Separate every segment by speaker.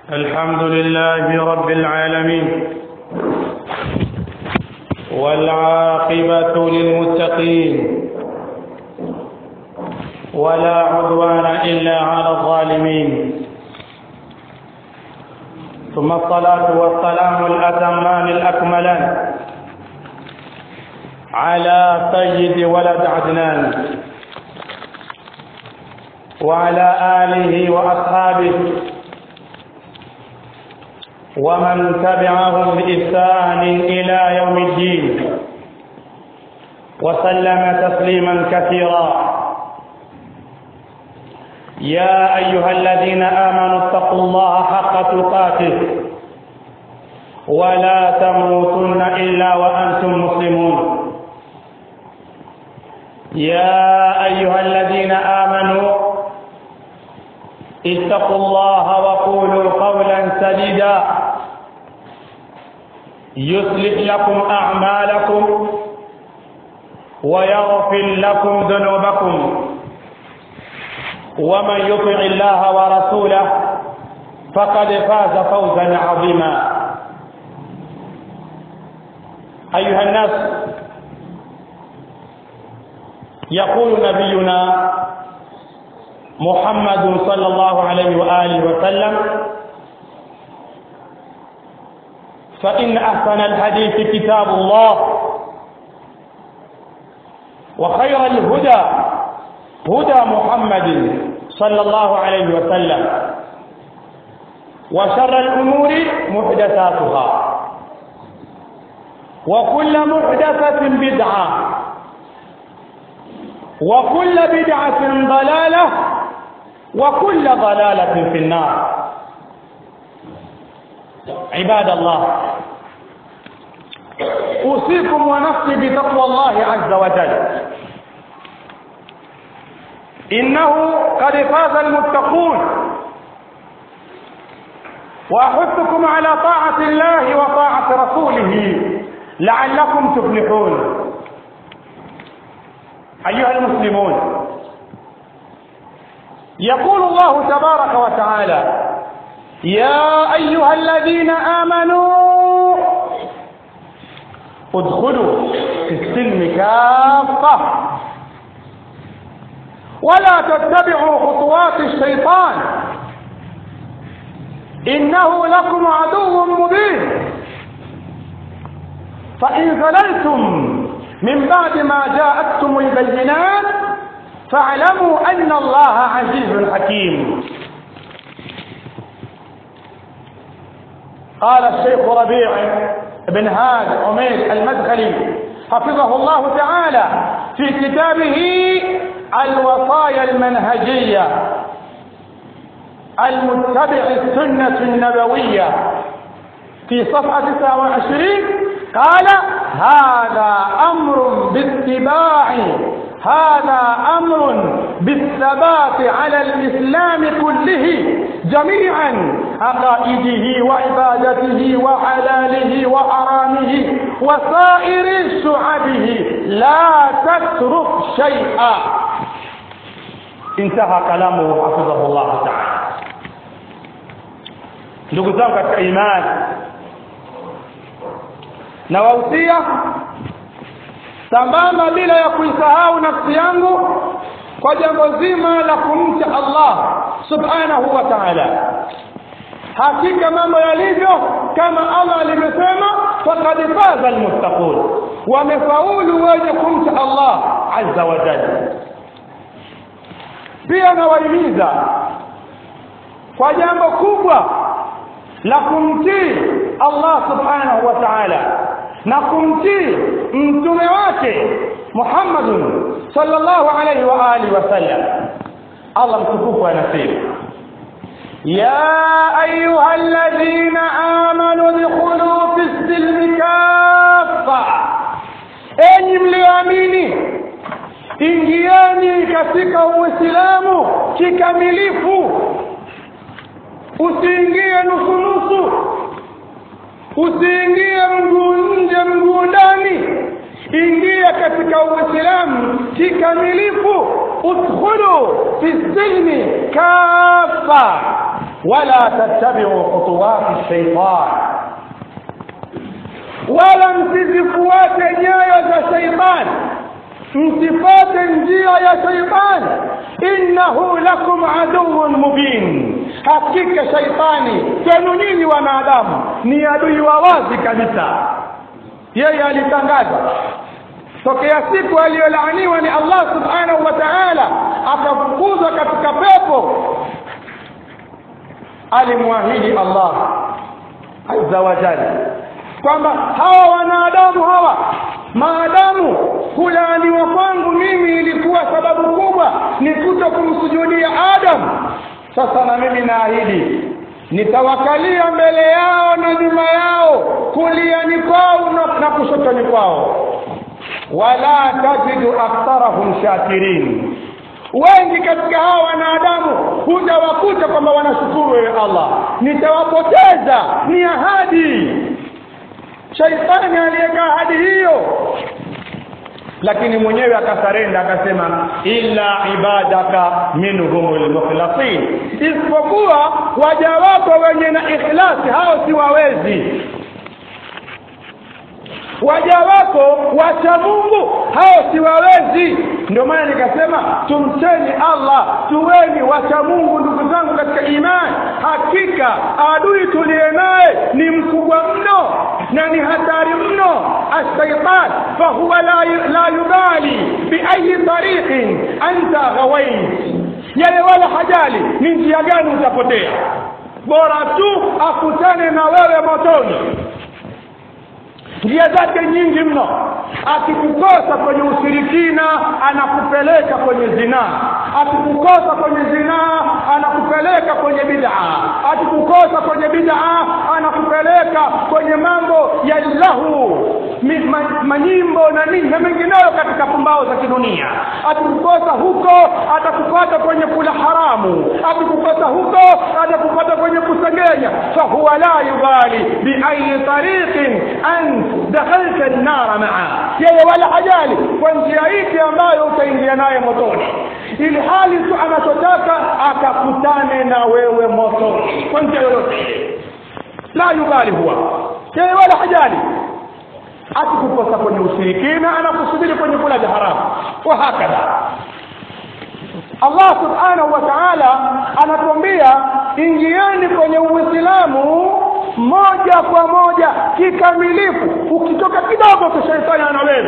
Speaker 1: الحمد لله رب العالمين، والعاقبة للمتقين، ولا عدوان إلا على الظالمين. ثم الصلاة والسلام الأتمان الأكملان على سيد ولد عدنان وعلى آله وأصحابه ومن تبعهم بإحسان إلى يوم الدين، وسلم تسليما كثيرا. يا أيها الذين آمنوا اتقوا الله حق تقاته ولا تموتن إلا وأنتم مسلمون. يا أيها الذين آمنوا اتقوا الله وقولوا قولا سديدا يصلح لكم أعمالكم ويغفر لكم ذنوبكم، ومن يطع الله ورسوله فقد فاز فوزا عظيما. أيها الناس، يقول نبينا محمد صلى الله عليه وآله وسلم: فإن أحسن الحديث كتاب الله، وخير الهدى هدى محمد صلى الله عليه وسلم، وشر الأمور محدثاتها، وكل محدثة بدعة، وكل بدعة ضلالة، وكل ضلالة في النار. عباد الله، أوصيكم ونفسي بتقوى الله عز وجل، إنه قد فاز المتقون. وأحثكم على طاعة الله وطاعة رسوله لعلكم تفلحون. أيها المسلمون، يقول الله تبارك وتعالى: يا أيها الذين آمنوا ادخلوا في السلم كافة ولا تتبعوا خطوات الشيطان إنه لكم عدو مبين. فإن زللتم من بعد ما جاءتكم البينات فاعلموا أن الله عزيز حكيم. قال الشيخ ربيع بن هاد عميد المدخلي حفظه الله تعالى في كتابه الوصايا المنهجية المتبع السنة النبوية في صفحة 29، قال: هذا أمر باتباع، هذا أمر بالثبات على الإسلام كله جميعا، عقائده وعبادته وحلاله وحرامه وسائر شعبه، لا تترك شيئا. انتهى كلامه حفظه الله تعالى. ndugu zangu katika imani, na wahusia sambamba bila ya kuisahau nafsi yangu kwa jambo zima la kumcha Allah subhanahu wa ta'ala. Hakika mambo yalivyo kama Allah alivyosema: faqad faza almuttaqun, wamefaulu wenye kumcha Allah azza wa jalla. Pia nawahimiza kwa jambo kubwa la kumtii Allah subhanahu wa ta'ala na kumtii mtume wake Muhammad sallallahu alayhi wa alihi wasallam. Allah mtukufu anasema: ya ayyuhalladhina amanu dkhulu fis silmi kaffa, enyi mlioamini ingieni katika Uislamu kikamilifu. Usiingie nusu-nusu, usiingie mguu nje mguu ndani, ingia katika Uislamu kikamilifu. Udkhulu fi silmi kafa, wala tattabi'u khutuwati shaytan, wala msizifuate nyayo za shaytan, msifate njia ya shaytan. Innahu lakum aduwwun mubin, hakika shaytani kwenu nyinyi wanadamu ni adui wa wazi kabisa. Yeye alitangaza tokea siku aliyolaaniwa ni Allah subhanahu wa ta'ala, akafukuzwa katika pepo. Alimwahidi Allah azza wa jalla kwamba hawa wanadamu hawa, maadamu kulaaniwa kwangu mimi ilikuwa sababu kubwa ni kutokumsujudia Adam, sasa na mimi naahidi nitawakalia mbele yao na nyuma yao, kuliani kwao na kushotoni kwao. Wala tajidu aktharahum shakirin, wengi katika hawa wanadamu hutawakuta kwamba wanashukuru wewe Allah, nitawapoteza. Ni ahadi. Shaitani aliyeka ahadi hiyo, lakini mwenyewe akasarenda akasema illa ibadaka minhumul mukhlasin, isipokuwa waja wako wenye na ikhlasi, hao si wawezi. Waja wako wacha Mungu, hao si wawezi. Ndio maana nikasema tumcheni Allah, tuweni wacha Mungu. Ndugu zangu katika imani, hakika adui tuliye naye ni mkubwa mno na ni hatari mno. Ash-shaytan fa huwa la yubali bi ayi tariqin anta ghawait, yeye wala hajali ni njia gani utapotea, bora tu akutane na wewe motoni. Njia zake nyingi mno. Akikukosa kwenye ushirikina anakupeleka kwenye zinaa, akikukosa kwenye zinaa anakupeleka kwenye bid'a, akikukosa kwenye bid'a anakupeleka kwenye mambo ya lahu, manyimbo na nini na mengineyo katika pumbao za kidunia. Akikukosa huko atakupata kwenye kula haramu, akikukosa huko atakupata kwenye kusengenya. Fa huwa la yubali bi ayi tariqin an dakhalta an-nar ma'a, yeye wala hajali kwa njia ipi ambayo utaingia naye motoni, ili hali tu anachotaka akakutane na wewe motoni kwa njia yoyote. La yubali huwa, yeye wala hajali. Akikukosa kwenye ushirikina anakusubiri kwenye kula haramu, wa hakadha. Allah subhanahu wa ta'ala anatuambia ingieni kwenye Uislamu moja kwa moja kikamilifu. Ukitoka kidogo kwa shaitani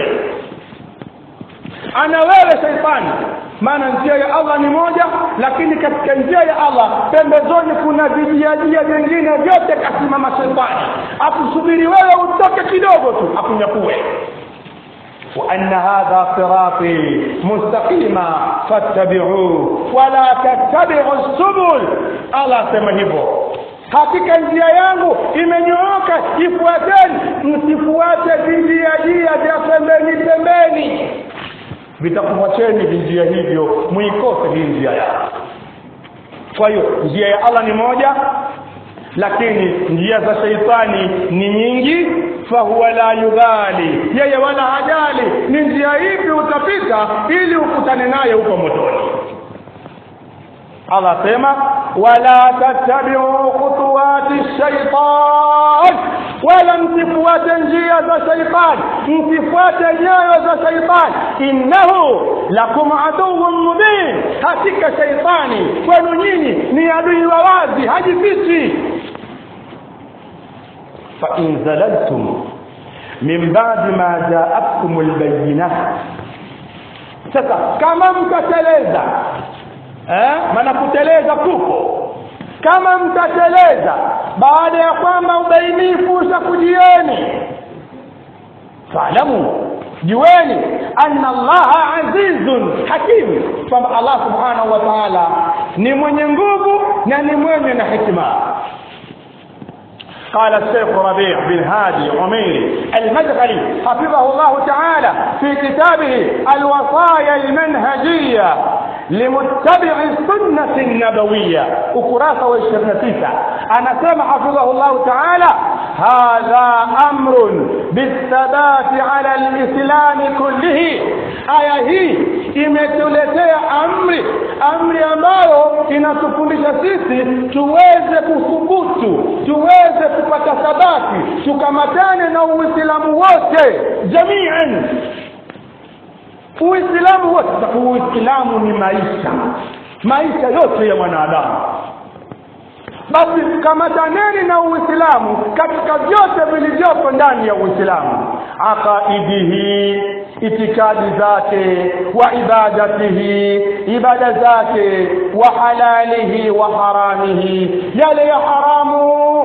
Speaker 1: ana wewe shaitani. Maana njia ya Allah ni moja, lakini katika njia ya Allah pembezoni kuna vijiajia vingine vyote kasimama shaitani, akusubiri wewe utoke kidogo tu akunyakue. Wa anna hadha sirati mustaqima fattabi'uhu wa la tattabi'us subul, Allah sema hivyo, hakika njia yangu imenyooka, ifuateni, msifuate vijiajia vya pembeni, vitakuacheni njia hivyo muikose hii njia yako. Kwa hiyo njia ya Allah ni moja, lakini njia za shaitani ni nyingi. Fa huwa la yubali, yeye wala hajali ni njia ipi utapita ili ukutane naye huko motoni. Allah sema wala tattabi'u khutuwati shaytan, wala msifuate njia za shaytan, msifuate nyayo za shaytan. Innahu lakum aduwwun mubin, hakika shaytani kwenu nyinyi ni adui wa wazi, hajifichi. Fa in zalaltum min ba'di ma ja'akumul bayyinah, sasa kama mtateleza, maana kuteleza kuko, kama mtateleza baada ya kwamba ubainifu ushakujieni, faalamu, jueni anna Allah azizun hakim, kwamba Allah subhanahu wa ta'ala ni mwenye nguvu na ni mwenye na hikma. قال الشيخ ربيع بن هادي عميري المدخلي حفظه الله تعالى في كتابه الوصايا المنهجية لمتبع السنة النبوية، ukurasa wa 29 anasema حفظه الله تعالى hadha amrun bithabati ala alislam kullihi. Aya hii imetuletea amri ambayo inatufundisha sisi tuweze kuthubutu, tuweze kupata thabati, tukamatane na Uislamu wote jamian. Uislamu wote, Uislamu ni maisha yote ya mwanadamu. Basi kamataneni na Uislamu katika vyote vilivyopo ndani ya Uislamu, aqaidihi, itikadi zake, wa ibadatihi, ibada zake, wa halalihi wa haramihi, yale ya haramu,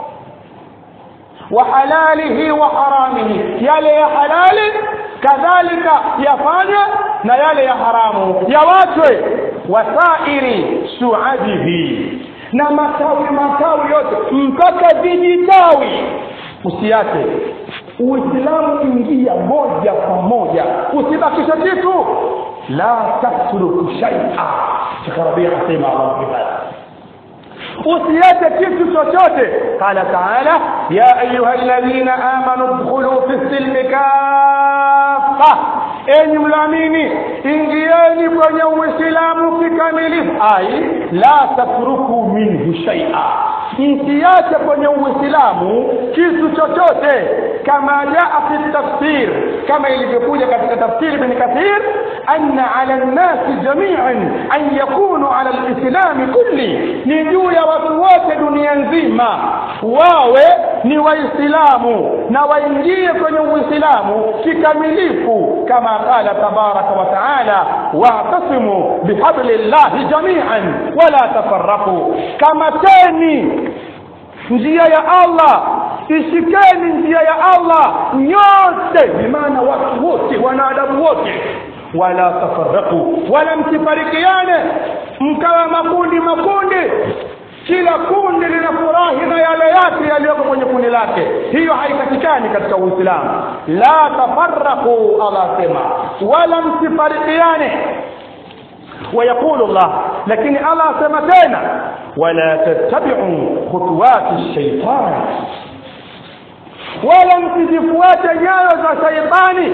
Speaker 1: wa halalihi wa haramihi, yale ya halali kadhalika yafanywe na yale ya haramu yawachwe, wasairi shu'abihi, na matawi yote mpaka vijitawi usiache. Uislamu ingia moja kwa moja, usibakisha kitu. La tatruku shay'a, Shekarabi asema Allah ta'ala, usiache kitu chochote. Qala ta'ala, ya ayyuhalladhina amanu udkhulu fi silmi kaffa, enyi mlaamini ingieni kwenye Uislamu kikamilifu. La tatruku minhu shay'a, msiache kwenye Uislamu kitu chochote. Kama jaa fi tafsir, kama ilivyokuja katika tafsiri Ibn Kathir, anna ala an-nasi jami'an an yakunu ala al-islam kulli, ni juu ya watu wote dunia nzima wawe ni Waislamu na waingie kwenye Uislamu kikamilifu. Kama qala tabaraka wa taala, wa'tasimu bihablillahi jami'an wala tafarraqu, kama teni njia ya Allah, ishikeni njia ya Allah nyote, bimaana watu wote, wanadamu wote, wala tafarraqu, wala msifarikiane mkawa makundi, kila kundi linafurahi na yale yake yaliyoko kwenye kundi lake. Hiyo haipatikani katika Uislamu. La tafarraqu, Allah sema, wala msifarikiane. ويقول الله, lakini Allah sema tena, wala tattabi'u khutuwati ash-shaytan, wala msifuate nyayo za shaytani,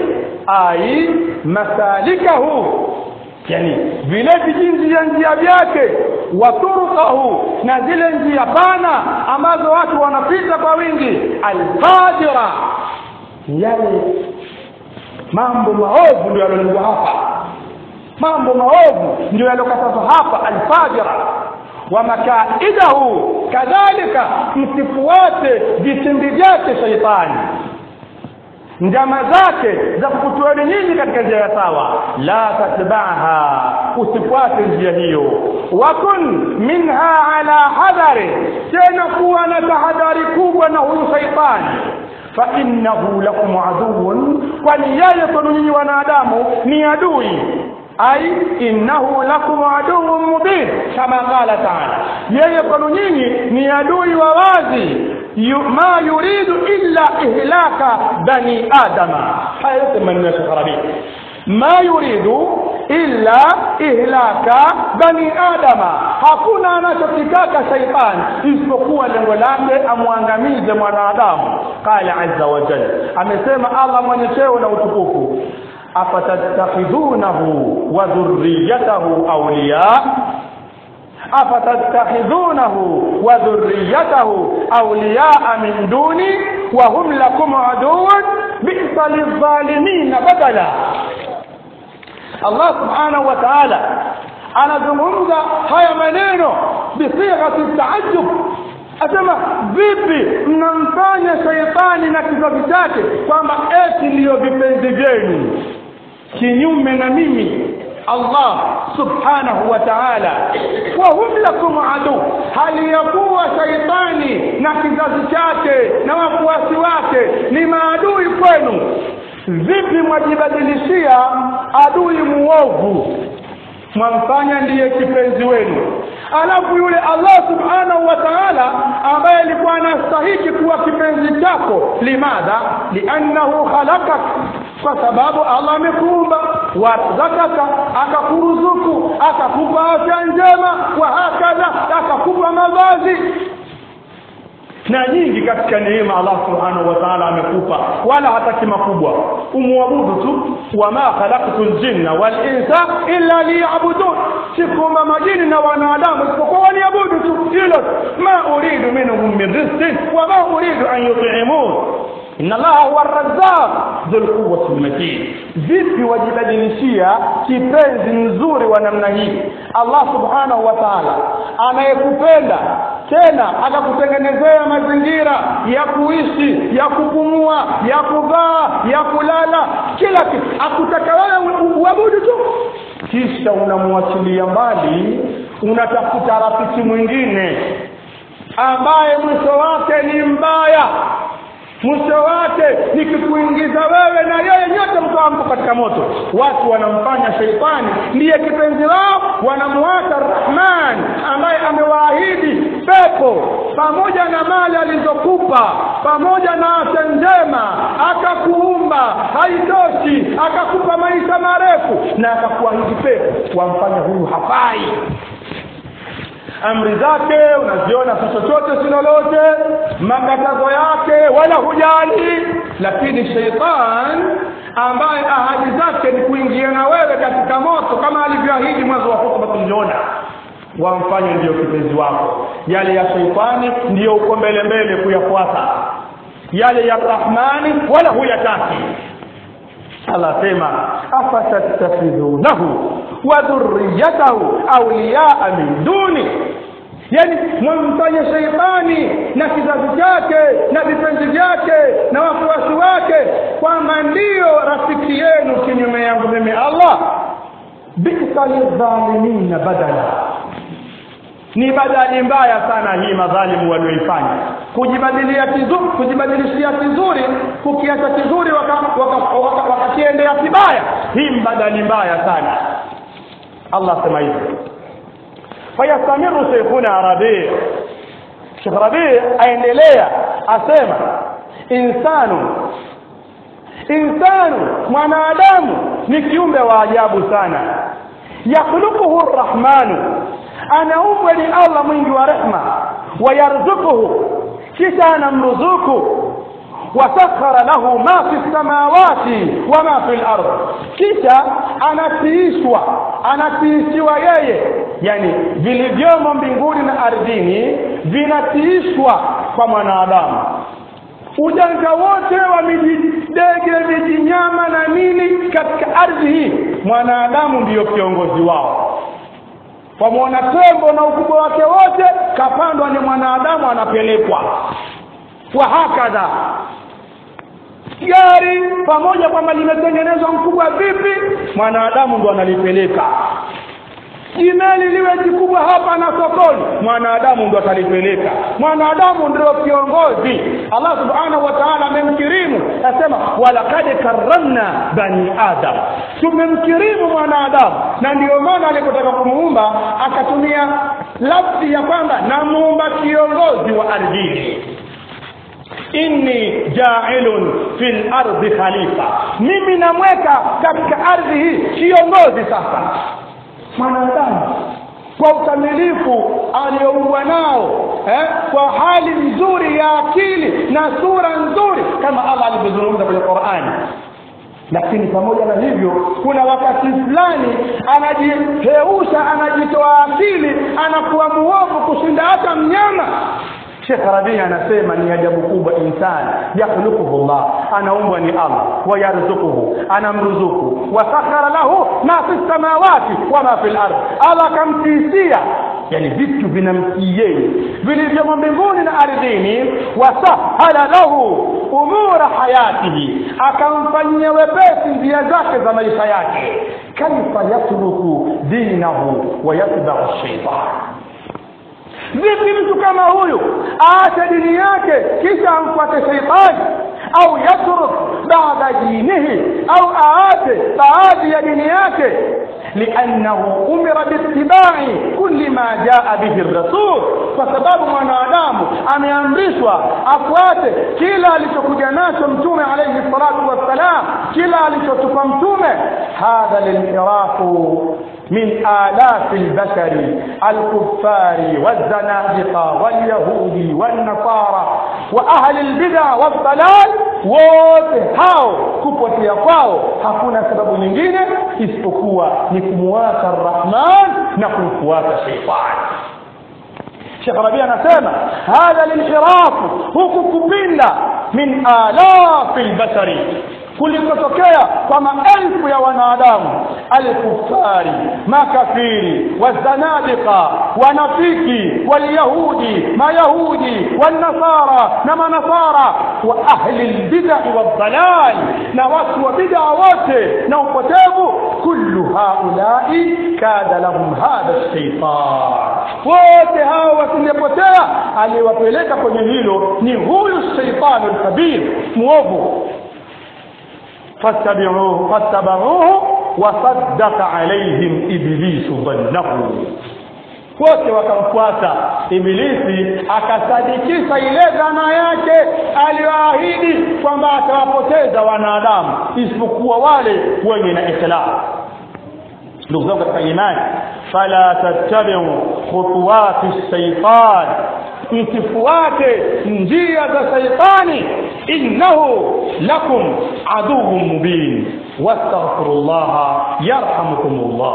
Speaker 1: masalikahu, yani vile njia vyake, waturukahu, na zile njia pana ambazo watu wanapita kwa wingi, al-fajira, yale mambo maovu ndio yalolengwa hapa, mambo maovu ndio yalokatazwa hapa, al-fajira. Wa makaidahu, kadhalika msifuate vitimbi vyake shaytani, njama zake za kukutoeni nyinyi katika njia sawa. La tatba'ha, usifuate njia hiyo. Wakun minha ala hadari, tena kuwa na tahadhari kubwa na huyu shaytani. Fa innahu lakum aduwwun, kwani yeye kwenu nyinyi wanadamu ni adui. Innahu lakum aduwwun mubin, kama qala ta'ala, yeye kwenu nyinyi ni adui wa wazi. Ma yuridu illa ihlaka bani adama. Hayo maneno Shekarabi, ma yuridu illa ihlaka bani adama, hakuna anachotaka shaytan isipokuwa lengo lake amwangamize mwanadamu. Qala azza wa jalla, amesema Allah mwenye cheo na utukufu, afatattakhidunahu wa dhurriyyatahu awliya, afatattakhidunahu wa dhurriyyatahu awliya min duni wa hum lakum aduwwun bi'sa lidh-dhalimin badala. Allah subhanahu wa ta'ala anazungumza haya maneno bisighati ta'ajjub, asema vipi mnamfanya shaytani na kizazi chake kwamba eti ndio vipenzi vyenu, kinyume na mimi Allah subhanahu wa ta'ala. Wa hum lakum adu, hali yakuwa shaytani na kizazi chake na wafuasi wake ni maadui kwenu. Vipi mwajibadilishia adui muovu mwamfanya ndiye kipenzi wenu? Alafu yule Allah subhanahu wa ta'ala ambaye alikuwa anastahili kuwa kipenzi chako, limadha? Li'annahu khalaqak, kwa sababu Allah amekuumba, warzakaka, akakuruzuku, akakupa afya njema, wa hakadha akakupa mavazi. na nyingi katika neema Allah subhanahu wa ta'ala amekupa, wala hataki makubwa, umuabudu tu. Wama khalaqtul jinna wal insa illa liya'budun, sikuma majini na wanadamu isipokuwa waniabudu tu. Hilo ma uridu minhum min rizqin wa ma uridu an yut'imun inna Allaha huwa ar-razzaq dhul quwwati al-matin. Vipi wajibadilishia kipenzi nzuri wa namna hii Allah subhanahu wa ta'ala anayekupenda, tena akakutengenezea mazingira ya kuishi, ya kupumua, ya kuvaa, ya kulala, kila kitu, akutaka wewe uabudu tu, kisha unamwachilia mbali, unatafuta rafiki mwingine ambaye mwisho wake ni mbaya, mwisho wake ni kukuingiza wewe na yeye nyote mkaanguka katika moto. Watu wanamfanya sheitani ndiye kipenzi wao, wanamuacha Rahman ambaye amewaahidi pepo pamoja na mali alizokupa, pamoja na afya njema, akakuumba, haitoshi, akakupa maisha marefu na akakuahidi pepo. Wamfanya huyu hafai, amri zake unaziona chochote si lolote, makatazo yake wala hujali. Lakini sheitan ambaye ahadi zake ni kuingia na wewe katika moto kama alivyoahidi mwanzo wa hotuba tuliona, wamfanye ndio kipenzi wako. Yale ya sheitani ndio uko mbele kuyafuata, yale ya Rahmani wala huyataki. Allah sema afatattakhidunahu wa dhurriyyatahu awliya'a min duni, yani mwamfanye sheitani na kizazi chake na vipenzi vyake na wafuasi wake kwamba ndio rafiki yenu kinyume yangu mimi Allah. Bisa lidhalimina badala, ni badali mbaya sana hii madhalimu walioifanya, kujibadilishia kizuri, kukiacha kizuri wakakiendea kibaya. Hii badali mbaya sana. Allah sema hivyo. Fayastamiru Sheikhuna Rabi', Sheikh Rabi' aendelea asema, insanu mwanadamu ni kiumbe wa ajabu sana. Yakhluquhu ar-Rahmanu, anaumbwa ni Allah mwingi wa rehma, wayarzuquhu, kisha anamruzuku, wasakhara lahu ma fi samawati wa ma fi al-ard, kisha anatiishwa yeye, yani vilivyomo mbinguni na ardhini vinatiishwa kwa mwanadamu. Ujanja wote wa midege, vijinyama na nini katika ardhi hii, mwanadamu ndiyo kiongozi wao. Pamoja tembo na ukubwa wake wote, kapandwa ni mwanadamu, anapelekwa. Wa hakadha gari pamoja kwamba limetengenezwa mkubwa vipi, mwanadamu ndo analipeleka. Jimeli liwe kubwa hapa na sokoni, mwanadamu ndo atalipeleka. Mwanadamu ndio kiongozi. Allah subhanahu wa ta'ala amemkirimu, asema walaqad karramna bani adam, tumemkirimu mwanadamu. Na ndio maana alipotaka kumuumba akatumia lafzi ya kwamba namuumba kiongozi wa ardhini. Inni ja'ilun fil ardi khalifa, mimi namweka katika ardhi hii kiongozi. Sasa mwanadamu kwa ukamilifu aliyoumbwa nao, kwa hali nzuri ya akili na sura nzuri kama Allah alivyozungumza kwenye Qur'ani. Lakini pamoja na hivyo kuna wakati fulani anajiheusha, anajitoa akili, anakuwa muovu kushinda hata mnyama. Sheikh Rabi' anasema ni ajabu kubwa. Insani yakhluquhu Allah, anaumbwa ni Allah, wa yarzuquhu, anamruzuku, wa sakhara lahu ma fi samawati wa ma fi al-ard, Allah kamtisia, yani vitu vinamtie vilivyomo mbinguni na ardhini. Wa sahala lahu umura hayatihi, akamfanyia wepesi njia zake za maisha yake. Kaifa yatruku dinahu wa yatba'u ash-shaytan, vipi mtu kama huyu aache dini yake kisha amfuate shaitani? Au yatruk baada dinihi, au aache baadhi ya dini yake, liannahu umira biittiba'i kulli ma jaa bihi ar-rasul, kwa sababu mwanadamu ameamrishwa afuate kila alichokuja nacho mtume alayhi salatu wassalam, kila alichotupa mtume. Hadha lil'irafu من آلاف البشر الكفار والزنادقة واليهود والنصارى وأهل البدع والضلال wote hao kupotea kwao hakuna sababu nyingine isipokuwa ni kumfuata Ar-Rahman na kumfuata Shaytan. Sheikh Rabi anasema hadha al-inhiraf huku kupinda min alafil bashari kulikotokea kwa maelfu ya wanadamu al-kuffari makafiri wazanadiqa wanafiki walyahudi mayahudi wanasara na manasara wa ahli al-bid'ah wad-dalal na watu wa bid'a wote na upotevu kullu haulai kada lahum hadha ash-shaytan wote hao wasingepotea aliwapeleka kwenye hilo ni huyu shaytan al-kabir muovu فاتبعوه وصدق عليهم إبليس ظنه wote wakamfuata Ibilisi akasadikisha ile dhana yake aliyoahidi kwamba atawapoteza wanadamu isipokuwa wale wenye na ikhlas. Ndugu zangu katika imani, fala tattabi'u khutuwati ash-shaytan, msifuate njia za shaytani, innahu lakum aduwwun mubin wastaghfirullaha yarhamukumullah.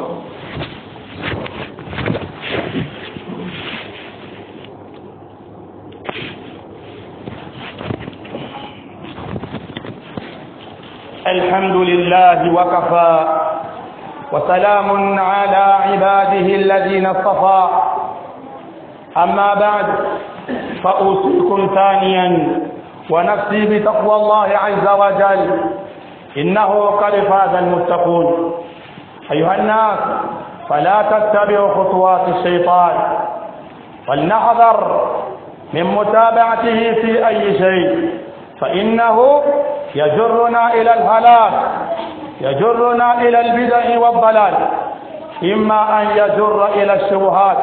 Speaker 1: الحمد لله وكفى وسلام على عباده الذين اصطفى أما بعد فأوصيكم ثانيا ونفسي بتقوى الله عز وجل إنه قد فاز المتقون. أيها الناس فلا تتبعوا خطوات الشيطان ولنحذر من متابعته في أي شيء فإنه يجرنا إلى الهلاك يجرنا إلى البدع والضلال إما أن يجر إلى الشبهات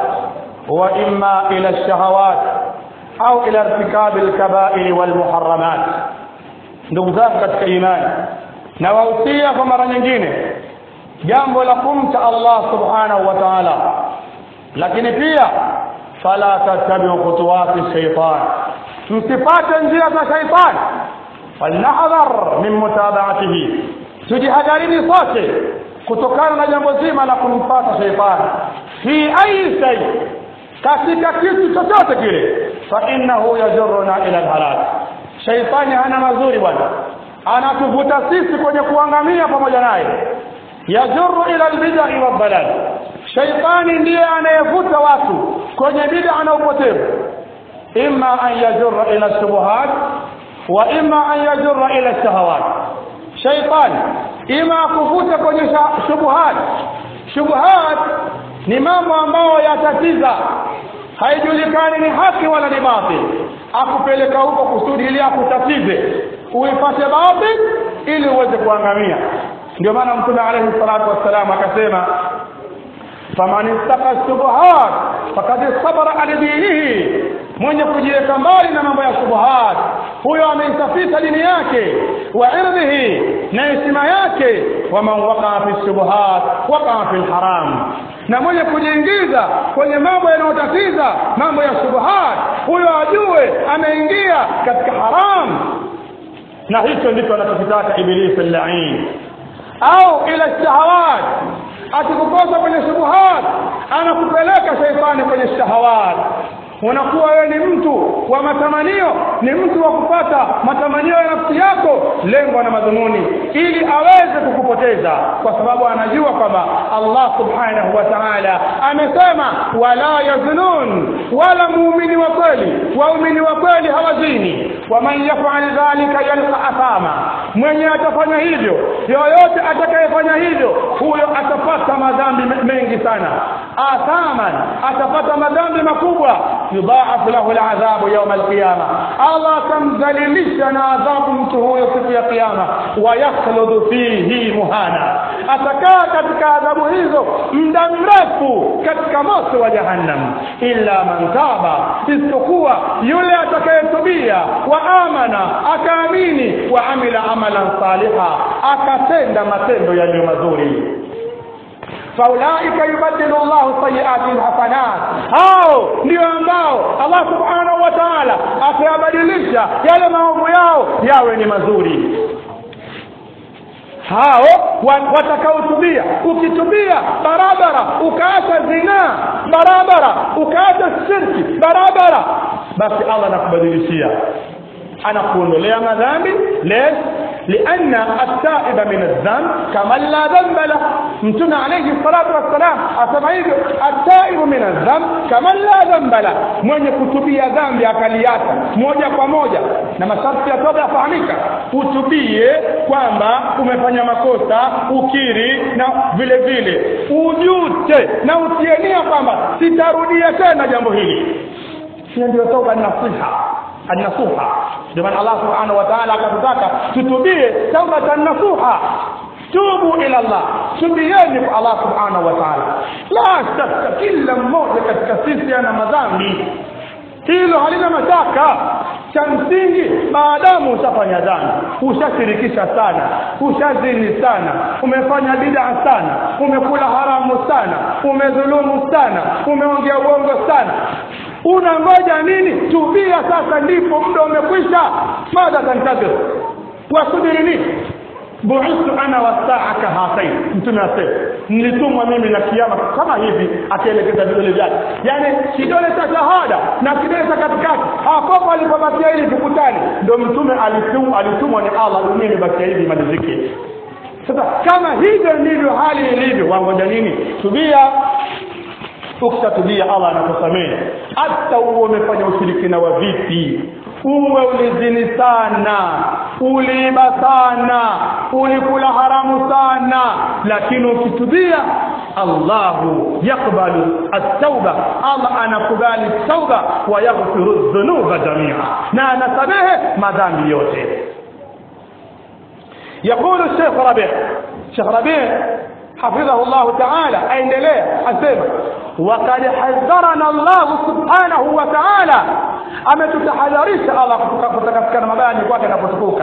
Speaker 1: وإما إلى الشهوات أو إلى ارتكاب الكبائر والمحرمات. ndugu zangu katika imani, na wahusia kwa mara nyingine jambo la kumcha Allah subhanahu wa ta'ala, lakini pia fala tattabi'u khutuwati shaytan, msipate njia za shaytan. falnahdhar min mutaba'atihi, tujihadharini sote kutokana na jambo zima la kumfuata shaytan fi ayi shay, katika kitu chochote kile. fa innahu yajuruna ila alhalak, shaytani hana mazuri bwana, anatuvuta sisi kwenye kuangamia pamoja naye. yajurru ila albid'i wadhalal, shaytani ndiye anayevuta watu kwenye bid'a na upotevu. imma an yajurra ila shubuhat wa imma an yajurra ila shahawat. shaytani ima kuvuta kwenye shubuhat. shubuhat ni mambo ambayo yatatiza, haijulikani ni haki wala ni batil, akupeleka huko kusudi ili akutatize uipate batil ili uweze kuangamia. ndio maana Mtume alayhi salatu wassalam akasema faman ittaqa shubuhat faqad sabara ala dinihi, mwenye kujiweka mbali na mambo ya shubuhat huyo ameisafisha dini yake, wa irdhihi, na heshima yake. wa man waqa'a fi shubuhat waqa'a fi haram, na mwenye kujiingiza kwenye mambo yanayotatiza, mambo ya shubuhat, huyo ajue ameingia katika haram. na hicho ndicho anachotaka Ibilisi al-la'in. au ila shahawat, akikukosa kwenye shubuhat anakupeleka shaytani kwenye shahawat. unakuwa wewe ni mtu wa matamanio, ni mtu wa kupata matamanio ya nafsi yako, lengo na madhumuni ili aweze kukupoteza, kwa sababu anajua kwamba Allah subhanahu wa ta'ala amesema wala yaznun, wala muumini wa kweli, waumini wa kweli hawazini. wa man yaf'al dhalika yalqa athama, mwenye atafanya hivyo, yoyote atakayefanya hivyo, huyo atapata madhambi mengi sana. athaman, atapata madhambi makubwa. yudha'af lahu al'adhabu yawm al-qiyamah, Allah tamdhalilisha na adhabu mtu huyo siku ya kiyama. wa yakhludu fihi muhana, atakaa katika adhabu hizo muda mrefu katika moto wa jahannam. illa man taba, isipokuwa yule atakayetubia, wa amana, akaamini, wa amila amalan saliha, akatenda matendo yaliyo mazuri. faulaika yubaddilu Allahu sayyi'atihim hasanat, hao ndio ambao Allah subhanahu wa ta'ala atayabadilisha yale maovu yao yawe ni mazuri. Hao watakaotubia, ukitubia barabara ukaacha zina barabara, ukaacha shirki barabara, basi Allah anakubadilishia, anakuondolea madhambi. لأن التائب من الذنب كمن لا ذنب له. متى عليه الصلاة والسلام أسمعيه التائب من الذنب كمن لا ذنب له, mwenye kutubia dhambi akaliacha moja kwa moja, na masharti ya toba yafahamika. Utubie kwamba umefanya makosa, ukiri, na vile vile ujute na utienia kwamba sitarudia tena jambo hili. Hiyo ndio toba nasiha. An-nasuha. Ndio maana Allah subhanahu wa ta'ala akatutaka tutubie tawbatan nasuha. Tubu ila Allah, tubieni kwa Allah subhanahu wa ta'ala. La shaka kila mmoja katika sisi ana madhambi, hilo halina mashaka. Cha msingi, maadamu ushafanya dhambi, ushashirikisha sana, ushazini sana, umefanya bid'a sana, umekula haramu sana, umedhulumu sana, umeongea uongo sana, unangoja nini? Tubia sasa, ndipo muda umekwisha. Mada tantadir wasubiri nini? Bu'ithu ana wasa'aka hatain. Mtume asema nilitumwa mimi na kiyama kama hivi, akielekeza vidole vyake, yani kidole cha shahada na kidole cha katikati. Hapo alipobakia ili tukutane, ndio mtume alitumwa ni Allah, dunia imebakia hivi maliziki. Sasa kama hivyo ndivyo hali ilivyo, wangoja nini? Tubia. Ukishatubia Allah anakusamehe. Hata uwe umefanya ushirikina wa vipi, uwe ulizini sana, uliiba sana, ulikula haramu sana, lakini ukitubia Allahu yakbalu at-tauba, Allah anakubali tauba, wa yaghfiru dhunuba jamia, na anasamehe madhambi yote. يقول الشيخ ربيع حفظه الله تعالى aendelea asema وقد حذرنا الله سبحانه وتعالى, ametutahadharisha Allah kutoka mabaya kwake anapotukuka,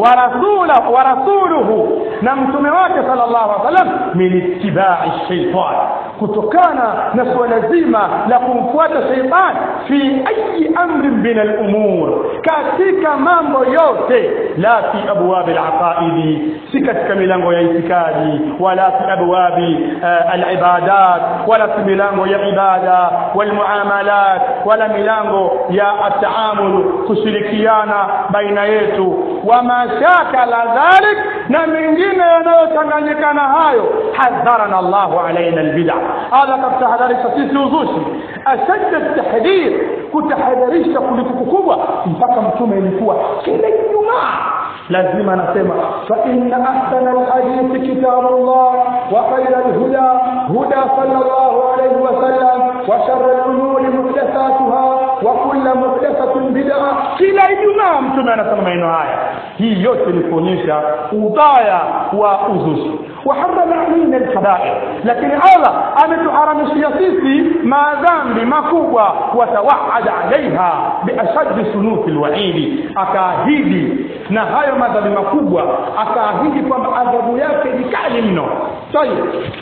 Speaker 1: wa rasuluhu, na mtume wake sallallahu alaihi wasallam, min ittiba'i shaytan, kutokana na swala zima la kumfuata shaytan, fi ayi amrin min al-umur, katika mambo yote, la fi abwab al-aqaidi, si katika milango ya itikadi, wala fi abwab al-ibadat, wala fi milango ya ibada wal muamalat, wala milango ya at-taamul, kushirikiana baina yetu, wa mashakala dhalik, na mengine yanayochanganyikana hayo. Hadharana Allahu alaina al-bid'a, Allah katahadharisha sisi uzushi, ashadda at-tahdhir, kutahadharisha kuliko kubwa, mpaka mtume ilikuwa kila Ijumaa lazima anasema fa inna ahsana al-hadith kitabullah wa khayra al-huda huda sallallahu alayhi wa sallam wa sharra al-umuri muhdathatuha wa kullu muhdathatin bid'ah. Kila Ijumaa mtume anasema maneno haya. Hii yote ni kuonyesha ubaya wa uzushi. Wa harrama alaina al-kaba'ir, lakini Allah ametuharamishia sisi madhambi makubwa, wa tawaada alaiha bi ashaddi sunufi al-wa'idi, akaahidi na hayo madhambi makubwa, akaahidi kwamba adhabu yake ni kali mno. Tayeb,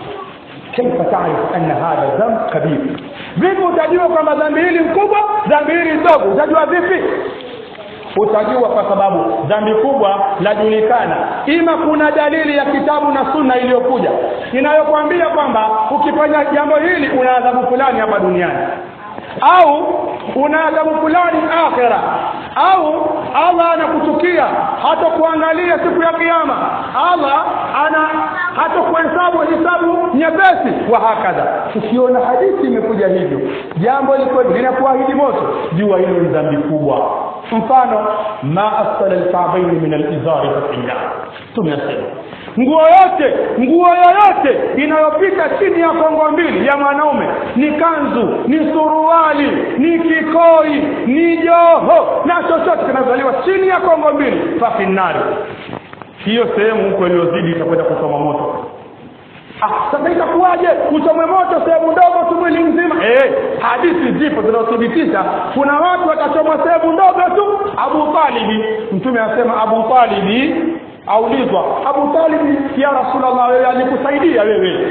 Speaker 1: كيف تعرف أن هذا ذنب كبير؟ vipi utajua kwamba dhambi hili mkubwa, dhambi hili ndogo? Utajua vipi? Utajua kwa sababu dhambi kubwa lajulikana, ima kuna dalili ya kitabu na sunna iliyokuja inayokuambia kwamba ukifanya jambo hili una adhabu fulani hapa duniani, au una adhabu fulani akhera, au Allah anakuchukia hata kuangalia siku ya kiyama, Allah hata kuhesabu hisabu nyepesi, wa hakadha. Ukiona hadithi imekuja hivyo, jambo liko linakuahidi moto, jua hilo ni dhambi kubwa. Mfano, ma asfala al-ka'bayn min al-izari fa tunasema nguo yoyote inayopita chini ya kongo mbili ya mwanaume, ni kanzu, ni suruali, ni kikoi, ni joho, na chochote kinazaliwa chini ya kongo mbili, fa finari, hiyo sehemu huko iliyozidi itakwenda kuchoma moto. Sasa itakuwaje uchomwe moto sehemu ndogo tu mwili mzima? Hadithi zipo zinazothibitisha kuna watu watachomwa sehemu ndogo tu. Abu Talib, mtume anasema Abu Talib aulizwa, Abu Talib, ya Rasulullah, wewe alikusaidia wewe?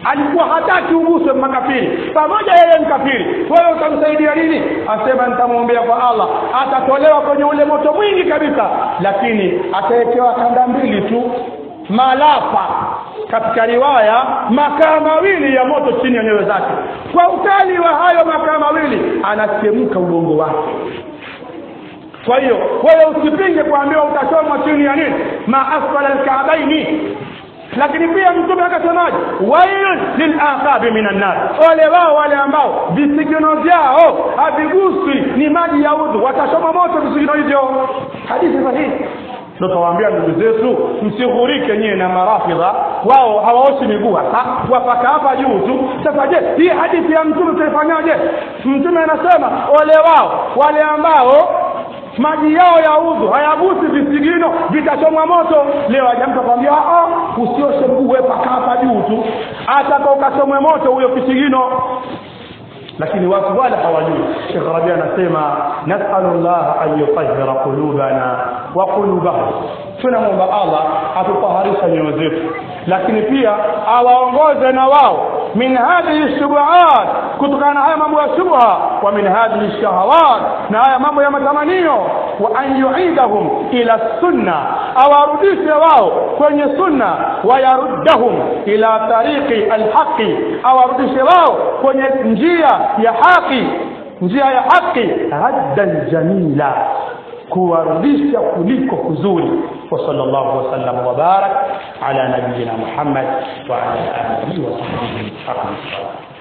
Speaker 1: alikuwa hataki uguswe makafiri, pamoja yeye ni kafiri, wewe utamsaidia nini? Asema nitamwombea kwa Allah, atatolewa kwenye ule moto mwingi kabisa, lakini atawekewa kanda mbili tu, malafa katika riwaya makaa mawili ya moto chini ya nywele zake. Kwa ukali wa hayo makaa mawili anatemka ubongo wake. Kwa hiyo wewe usipinge kuambiwa utachomwa chini ya nini, maasfala alka'baini. Lakini pia mtume akasemaje, wailun lil'aqabi minan nar, wale wao wale ambao visigino vyao haviguswi ni maji ya udhu, watachoma moto visigino hivyo. Hadithi sahihi. Ndio tuwaambia ndugu zetu, msighurike nyie na marafidha, wao hawaoshi miguu hata wapaka hapa juu tu. Sasa je, hii hadithi ya mtume tutaifanyaje? Mtume anasema wale wao wale ambao maji yao ya udhu hayagusi visigino vitachomwa moto. Leo ajamta kwambia usioshe mguu, wewe paka hapa juu tu, atakokachomwe moto huyo kisigino. Lakini watu wala hawajui. Sheikh Rabi anasema nas'alullah an yutahhira qulubana wa qulubahum, tunamuomba Allah atufaharisha nyoyo zetu, lakini pia awaongoze na wao min hadhihi shubuhat, kutokana na haya mambo ya shubha, wa min hadhihi shahawat, na haya mambo ya matamanio, wa an yu'idahum ila sunna, awarudishe wao kwenye sunna, wa yaruddahum ila tariqi alhaqi, awarudishe wao kwenye njia ya haki, njia ya haki, raddan jamila, kuwarudisha kuliko kuzuri. Wa sallallahu wa sallam wa barak ala nabiyyina Muhammad wa ala alihi wa sahbihi.